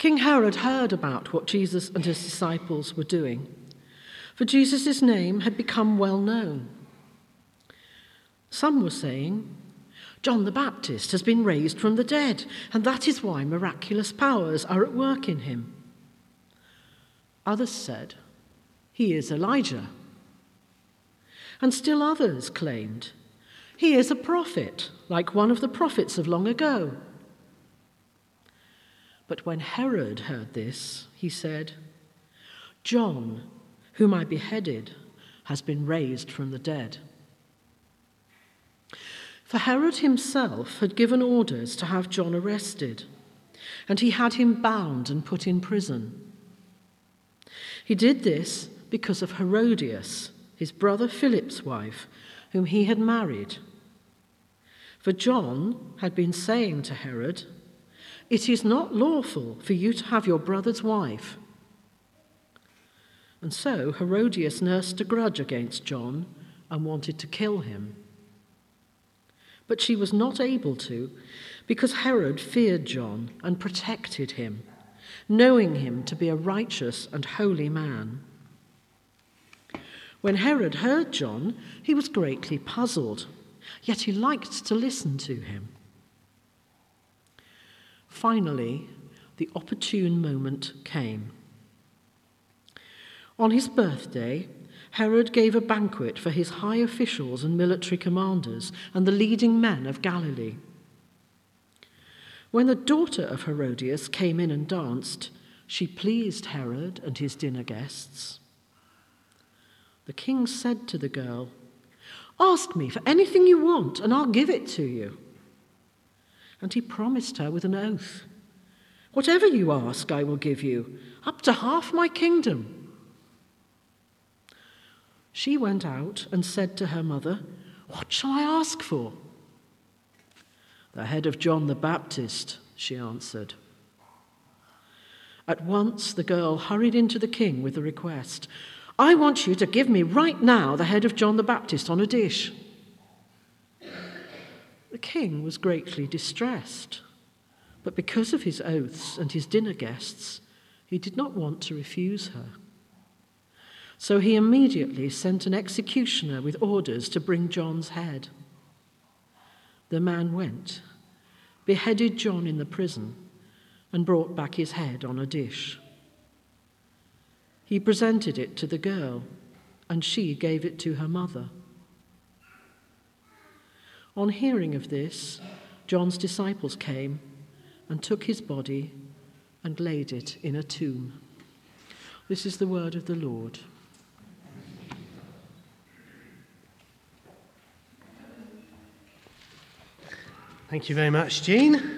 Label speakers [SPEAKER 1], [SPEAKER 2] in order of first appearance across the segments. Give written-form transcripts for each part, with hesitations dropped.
[SPEAKER 1] King Herod heard about what Jesus and his disciples were doing, for Jesus' name had become well known. Some were saying, "John the Baptist has been raised from the dead, and that is why miraculous powers are at work in him." Others said, "He is Elijah." And still others claimed, "He is a prophet, like one of the prophets of long ago." But when Herod heard this, he said, "John, whom I beheaded, has been raised from the dead." For Herod himself had given orders to have John arrested, and he had him bound and put in prison. He did this because of Herodias, his brother Philip's wife, whom he had married. For John had been saying to Herod, "It is not lawful for you to have your brother's wife." And so Herodias nursed a grudge against John and wanted to kill him. But she was not able to, because Herod feared John and protected him, knowing him to be a righteous and holy man. When Herod heard John, he was greatly puzzled, yet he liked to listen to him. Finally, the opportune moment came. On his birthday, Herod gave a banquet for his high officials and military commanders and the leading men of Galilee. When the daughter of Herodias came in and danced, she pleased Herod and his dinner guests. The king said to the girl, "Ask me for anything you want, and I'll give it to you." And he promised her with an oath, "Whatever you ask, I will give you, up to half my kingdom." She went out and said to her mother, "What shall I ask for?" "The head of John the Baptist," she answered. At once the girl hurried into the king with the request, "I want you to give me right now the head of John the Baptist on a dish." The king was greatly distressed, but because of his oaths and his dinner guests, he did not want to refuse her. So he immediately sent an executioner with orders to bring John's head. The man went, beheaded John in the prison, and brought back his head on a dish. He presented it to the girl, and she gave it to her mother. On hearing of this, John's disciples came and took his body and laid it in a tomb. This is the word of the Lord.
[SPEAKER 2] Thank you very much, Jean.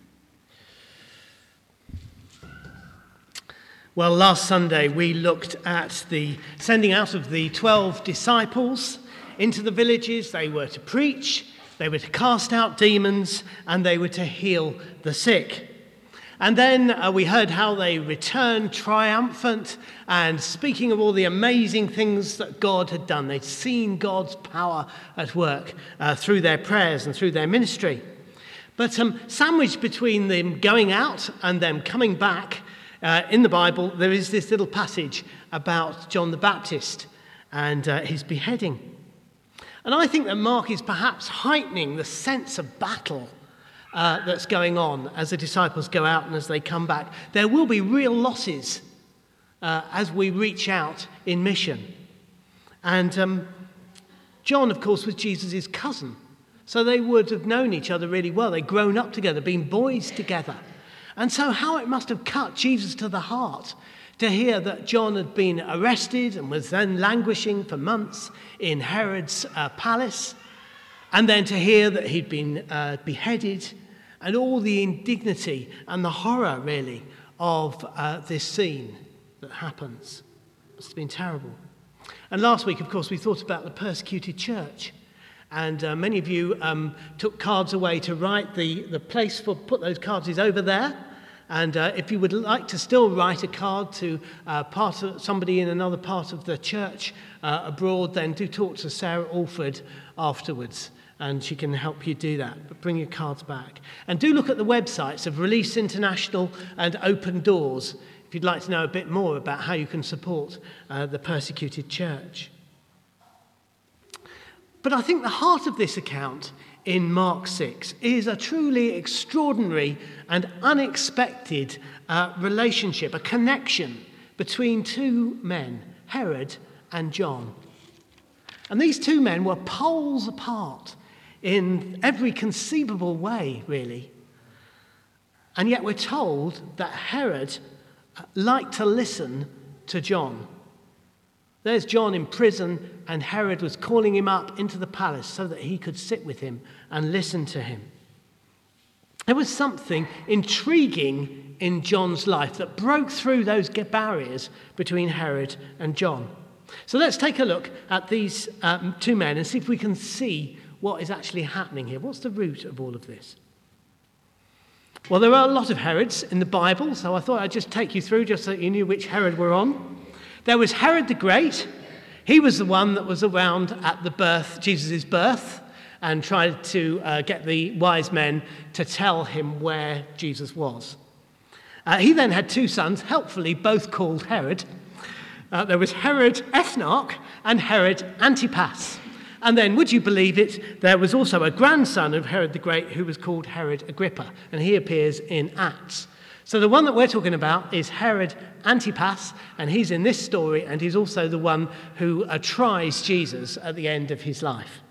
[SPEAKER 2] Well, last Sunday we looked at the sending out of the 12 disciples into the villages. They were to preach, they were to cast out demons, and they were to heal the sick. And then we heard how they returned triumphant and speaking of all the amazing things that God had done. They'd seen God's power at work through their prayers and through their ministry. But sandwiched between them going out and them coming back in the Bible, there is this little passage about John the Baptist and his beheading. And I think that Mark is perhaps heightening the sense of battle that's going on as the disciples go out and as they come back. There will be real losses as we reach out in mission. And John, of course, was Jesus' cousin. So they would have known each other really well. They'd grown up together, been boys together. And so how it must have cut Jesus to the heart to hear that John had been arrested and was then languishing for months in Herod's palace, and then to hear that he'd been beheaded, and all the indignity and the horror, really, of this scene that happens. It must have been terrible. And last week, of course, we thought about the persecuted church. And many of you took cards away to write. The place for put those cards is over there. And if you would like to still write a card to somebody in another part of the church abroad, then do talk to Sarah Alford afterwards. and she can help you do that. But bring your cards back. And do look at the websites of Release International and Open Doors if you'd like to know a bit more about how you can support the persecuted church. But I think the heart of this account in Mark 6 is a truly extraordinary and unexpected relationship, a connection between two men, Herod and John. And these two men were poles apart in every conceivable way, really. And yet we're told that Herod liked to listen to John. There's John in prison, and Herod was calling him up into the palace so that he could sit with him and listen to him. There was something intriguing in John's life that broke through those barriers between Herod and John. So let's take a look at these two men and see if we can see what is actually happening here. What's the root of all of this? Well, there are a lot of Herods in the Bible, so I thought I'd just take you through just so you knew which Herod we're on. There was Herod the Great. He was the one that was around at the birth, Jesus' birth, and tried to get the wise men to tell him where Jesus was. He then had two sons, helpfully both called Herod. There was Herod Ethnarch and Herod Antipas. And then, would you believe it, there was also a grandson of Herod the Great who was called Herod Agrippa, and he appears in Acts. So the one that we're talking about is Herod Antipas, and he's in this story, and he's also the one who tries Jesus at the end of his life.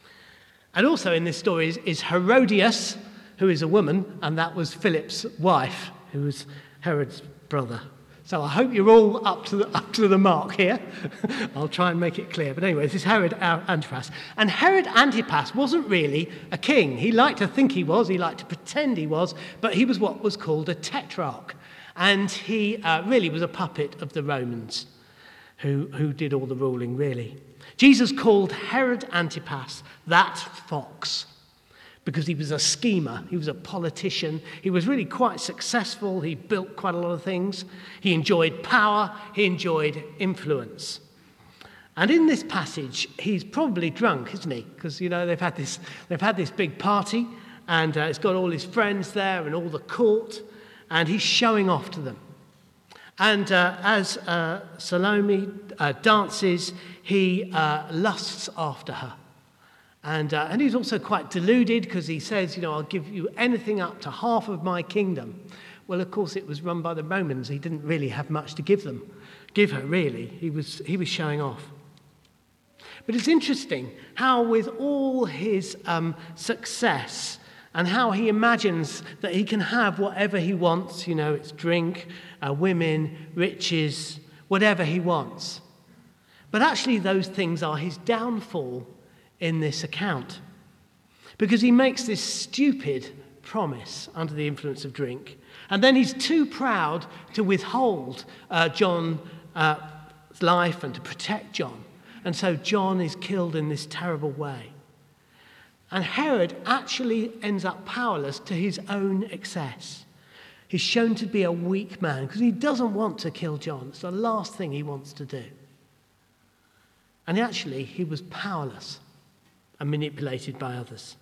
[SPEAKER 2] And also in this story is Herodias, who is a woman, and that was Philip's wife, who was Herod's brother. So I hope you're all up to the mark here. I'll try and make it clear. But anyway, this is Herod Antipas. And Herod Antipas wasn't really a king. He liked to think he was. He liked to pretend he was. But he was what was called a tetrarch. And he really was a puppet of the Romans who did all the ruling, really. Jesus called Herod Antipas that fox, because he was a schemer, he was a politician, he was really quite successful, he built quite a lot of things, he enjoyed power, he enjoyed influence. And in this passage, he's probably drunk, isn't he? Because, you know, they've had this big party, and he's got all his friends there and all the court, and he's showing off to them. And as Salome dances, he lusts after her. And he's also quite deluded because he says, you know, I'll give you anything up to half of my kingdom. Well, of course, it was run by the Romans. He didn't really have much to give her, really. He was showing off. But it's interesting how with all his success and how he imagines that he can have whatever he wants, you know, it's drink, women, riches, whatever he wants. But actually those things are his downfall in this account, because he makes this stupid promise under the influence of drink, and then he's too proud to withhold John's life and to protect John, and so John is killed in this terrible way. And Herod actually ends up powerless to his own excess. He's shown to be a weak man because he doesn't want to kill John. It's the last thing he wants to do. And actually he was powerless and manipulated by others.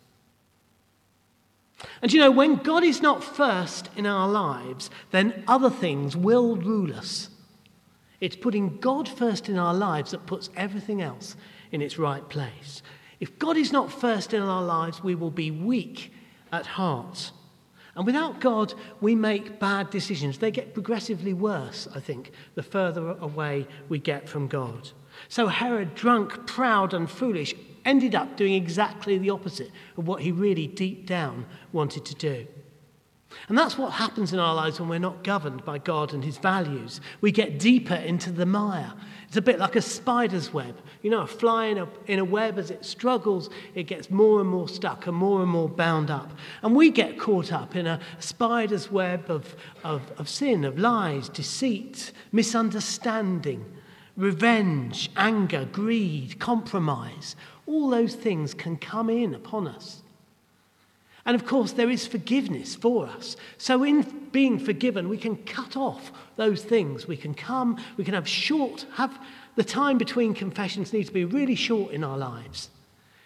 [SPEAKER 2] And you know, when God is not first in our lives, then other things will rule us. It's putting God first in our lives that puts everything else in its right place. If God is not first in our lives, we will be weak at heart. And without God, we make bad decisions. They get progressively worse, I think, the further away we get from God. So Herod, drunk, proud and foolish, ended up doing exactly the opposite of what he really deep down wanted to do. And that's what happens in our lives when we're not governed by God and his values. We get deeper into the mire. It's a bit like a spider's web. You know, a fly in a web, as it struggles, it gets more and more stuck and more bound up. And we get caught up in a spider's web of sin, of lies, deceit, misunderstanding, revenge, anger, greed, compromise. All those things can come in upon us. And of course, there is forgiveness for us. So in being forgiven, we can cut off those things. We can have the time between confessions needs to be really short in our lives.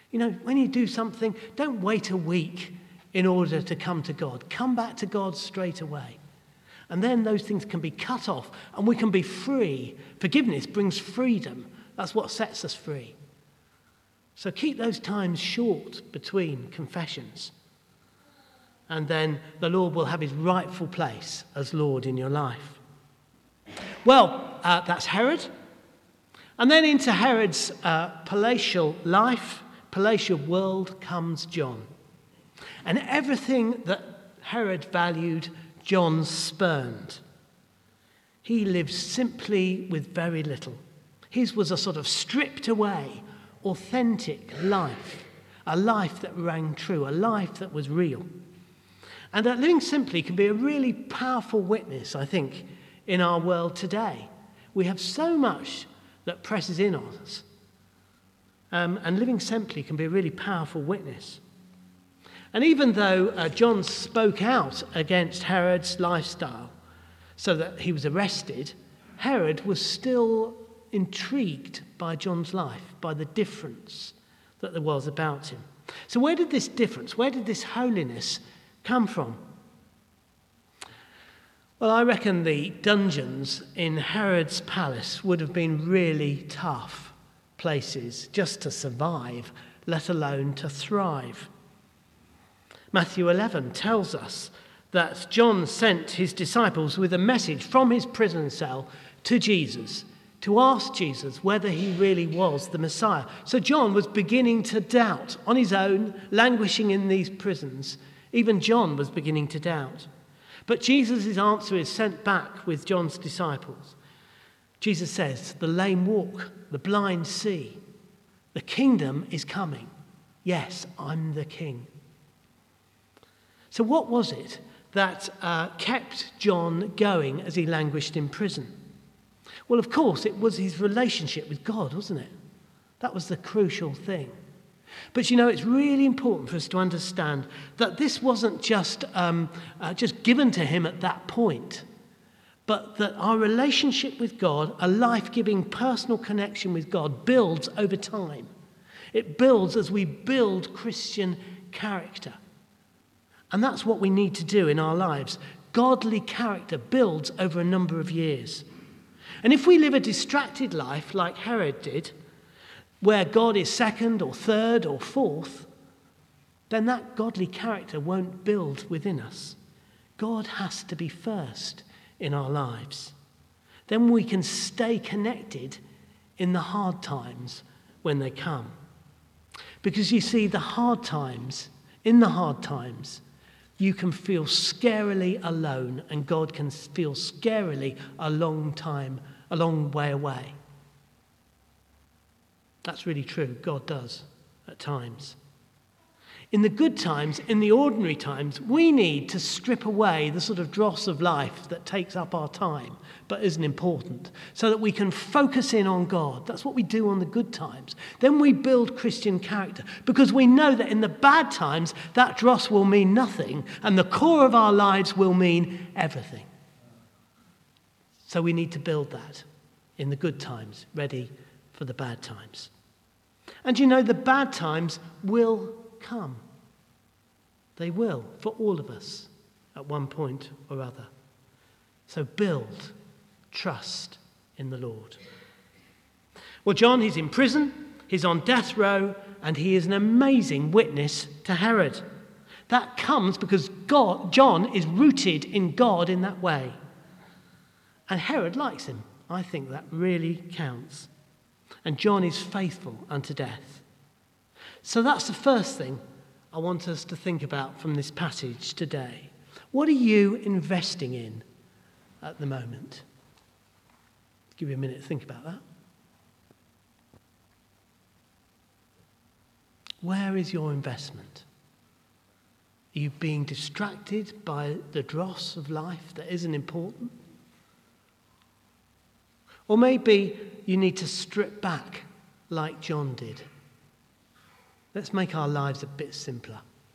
[SPEAKER 2] You know, when you do something, don't wait a week in order to come to God. Come back to God straight away. And then those things can be cut off and we can be free. Forgiveness brings freedom. That's what sets us free. So keep those times short between confessions. And then the Lord will have his rightful place as Lord in your life. Well, that's Herod. And then into Herod's palatial life, palatial world, comes John. And everything that Herod valued, John spurned. He lived simply with very little. His was a sort of stripped away, authentic life, a life that rang true, a life that was real. And that living simply can be a really powerful witness, I think, in our world today. We have so much that presses in on us. And living simply can be a really powerful witness. And even though John spoke out against Herod's lifestyle so that he was arrested, Herod was still intrigued by John's life, by the difference that there was about him. So where did this difference, where did this holiness come from? Well, I reckon the dungeons in Herod's palace would have been really tough places just to survive, let alone to thrive. Matthew 11 tells us that John sent his disciples with a message from his prison cell to Jesus to ask Jesus whether he really was the Messiah. So John was beginning to doubt on his own, languishing in these prisons. Even John was beginning to doubt. But Jesus' answer is sent back with John's disciples. Jesus says, the lame walk, the blind see. The kingdom is coming. Yes, I'm the king. So what was it that kept John going as he languished in prison? Well, of course, it was his relationship with God, wasn't it? That was the crucial thing. But, you know, it's really important for us to understand that this wasn't just given to him at that point, but that our relationship with God, a life-giving personal connection with God, builds over time. It builds as we build Christian character. And that's what we need to do in our lives. Godly character builds over a number of years. And if we live a distracted life like Herod did, where God is second or third or fourth, then that godly character won't build within us. God has to be first in our lives. Then we can stay connected in the hard times when they come. Because you see, in the hard times, you can feel scarily alone, and God can feel scarily a long way away. That's really true. God does at times. In the good times, in the ordinary times, we need to strip away the sort of dross of life that takes up our time but isn't important, so that we can focus in on God. That's what we do on the good times. Then we build Christian character, because we know that in the bad times, that dross will mean nothing, and the core of our lives will mean everything. So we need to build that in the good times, ready for the bad times. And you know, the bad times will come. They will, for all of us, at one point or other. So build trust in the Lord. Well, John, he's in prison, he's on death row, and he is an amazing witness to Herod. That comes because John is rooted in God in that way. And Herod likes him. I think that really counts. And John is faithful unto death. So that's the first thing I want us to think about from this passage today. What are you investing in at the moment? Give you a minute to think about that. Where is your investment? Are you being distracted by the dross of life that isn't important? Or maybe you need to strip back like John did. Let's make our lives a bit simpler.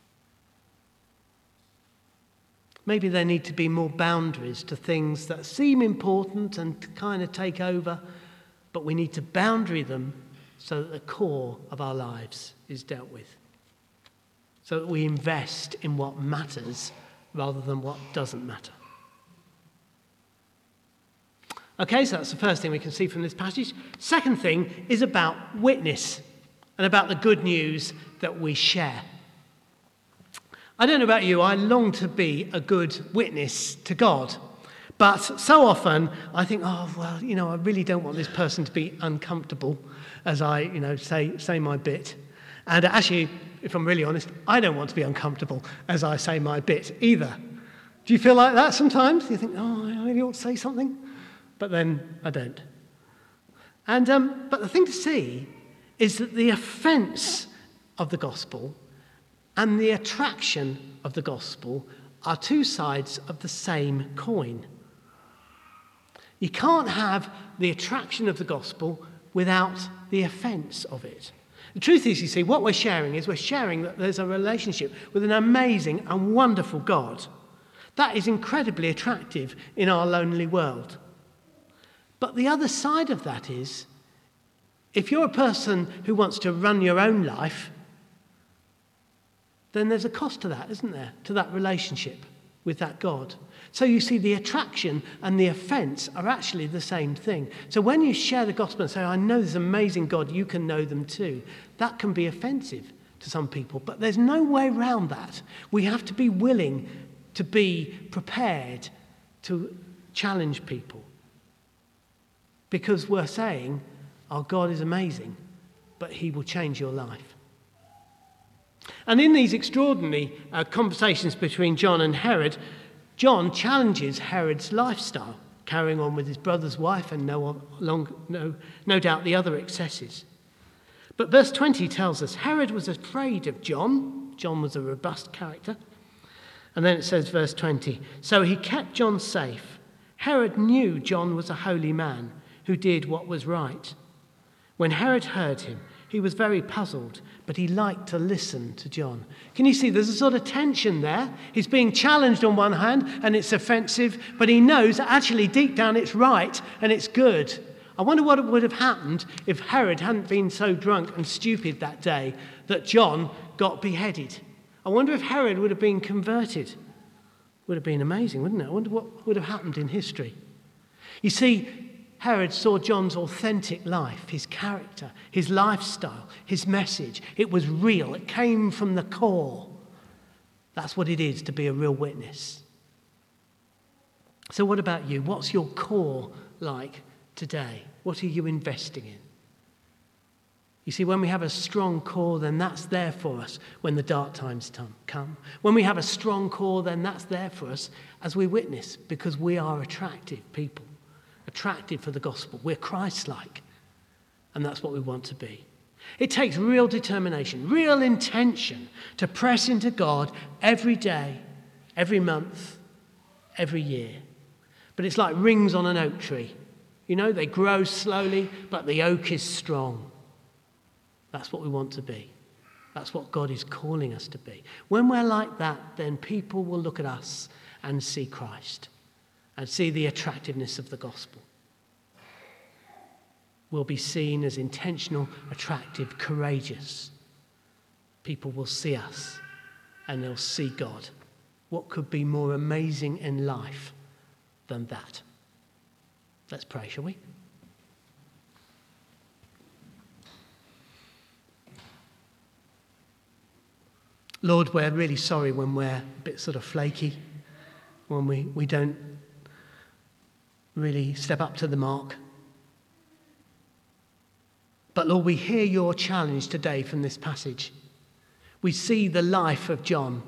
[SPEAKER 2] Maybe there need to be more boundaries to things that seem important and kind of take over, but we need to boundary them so that the core of our lives is dealt with. So that we invest in what matters rather than what doesn't matter. Okay, so that's the first thing we can see from this passage. Second thing is about witness and about the good news that we share. I don't know about you, I long to be a good witness to God. But so often I think, I really don't want this person to be uncomfortable as I, say my bit. And actually, if I'm really honest, I don't want to be uncomfortable as I say my bit either. Do you feel like that sometimes? You think, I really ought to say something? But then I don't. And but the thing to see is that the offence of the gospel and the attraction of the gospel are two sides of the same coin. You can't have the attraction of the gospel without the offence of it. The truth is, you see, what we're sharing that there's a relationship with an amazing and wonderful God. That is incredibly attractive in our lonely world. But the other side of that is, if you're a person who wants to run your own life, then there's a cost to that, isn't there? To that relationship with that God. So you see, the attraction and the offence are actually the same thing. So when you share the gospel and say, I know this amazing God, you can know them too, that can be offensive to some people. But there's no way around that. We have to be willing to be prepared to challenge people. Because we're saying, our God is amazing, but he will change your life. And in these extraordinary conversations between John and Herod, John challenges Herod's lifestyle, carrying on with his brother's wife and no doubt the other excesses. But verse 20 tells us Herod was afraid of John. John was a robust character. And then it says, verse 20, so he kept John safe. Herod knew John was a holy man who did what was right. When Herod heard him, he was very puzzled, but he liked to listen to John. Can you see there's a sort of tension there? He's being challenged on one hand, and it's offensive, but he knows that actually deep down it's right and it's good. I wonder what would have happened if Herod hadn't been so drunk and stupid that day that John got beheaded. I wonder if Herod would have been converted. Would have been amazing, wouldn't it? I wonder what would have happened in history. You see, Herod saw John's authentic life, his character, his lifestyle, his message. It was real. It came from the core. That's what it is to be a real witness. So what about you? What's your core like today? What are you investing in? You see, when we have a strong core, then that's there for us when the dark times come. When we have a strong core, then that's there for us as we witness, because we are attractive people. Attractive for the gospel. We're Christ-like, and that's what we want to be. It takes real determination, real intention to press into God every day, every month, every year. But it's like rings on an oak tree. You know, they grow slowly, but the oak is strong. That's what we want to be. That's what God is calling us to be. When we're like that, then people will look at us and see Christ and see the attractiveness of the gospel. We'll be seen as intentional, attractive, courageous. People will see us and they'll see God. What could be more amazing in life than that? Let's pray, shall we? Lord, we're really sorry when we're a bit sort of flaky, when we don't really step up to the mark. But Lord, we hear your challenge today from this passage. We see the life of John.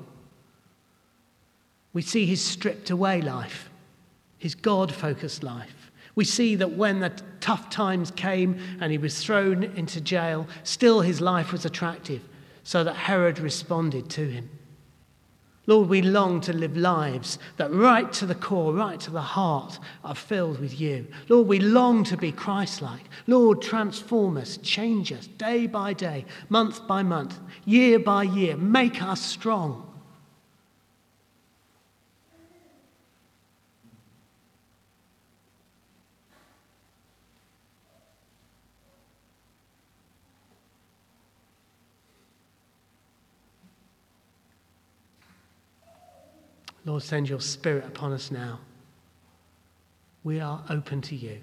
[SPEAKER 2] We see his stripped away life, his God-focused life. We see that when the tough times came and he was thrown into jail, still his life was attractive, so that Herod responded to him. Lord, we long to live lives that right to the core, right to the heart, are filled with you. Lord, we long to be Christ-like. Lord, transform us, change us day by day, month by month, year by year. Make us strong. Lord, send your Spirit upon us now. We are open to you.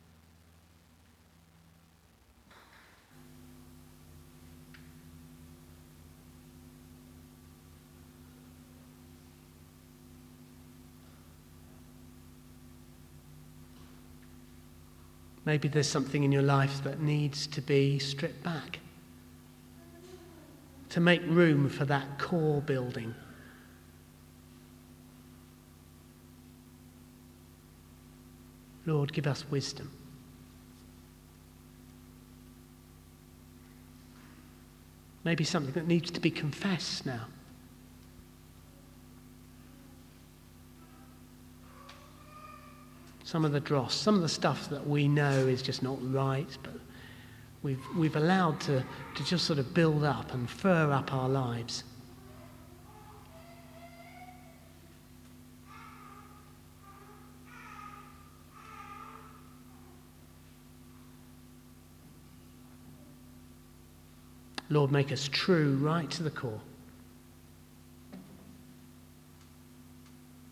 [SPEAKER 2] Maybe there's something in your life that needs to be stripped back to make room for that core building. Lord, give us wisdom. Maybe something that needs to be confessed now. Some of the dross, some of the stuff that we know is just not right, but we've allowed to just sort of build up and fur up our lives. Lord, make us true right to the core.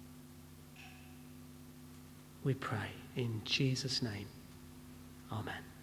[SPEAKER 2] We pray in Jesus' name. Amen.